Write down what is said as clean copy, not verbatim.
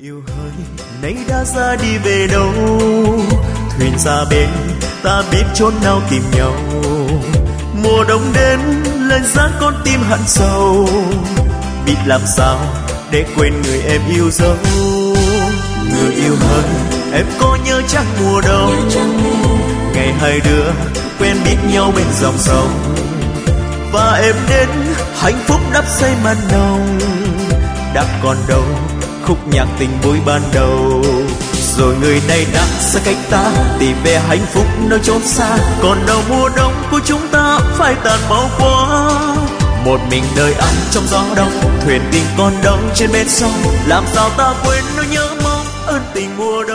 yêu hỡi nay đã ra đi về đâu, thuyền xa bến ta biết chốn nào tìm nhau. Mùa đông đến lên giá con tim hận sầu, biết làm sao để quên người em yêu dấu. Người yêu hỡi em có nhớ chắc mùa đông, ngày hai đứa quen biết nhau bên dòng sông, và em đến hạnh phúc đắp xây màn nồng. Đã còn đâu khúc nhạc tình vui ban đầu, rồi người này đã xa cách ta tìm về hạnh phúc nơi chốn xa. Còn đâu mùa đông của chúng ta phải tàn mau quá, một mình đời ấm trong gió đông, thuyền tình còn đâu trên bên sông. Làm sao ta quên nỗi nhớ mong ơn tình mùa đông.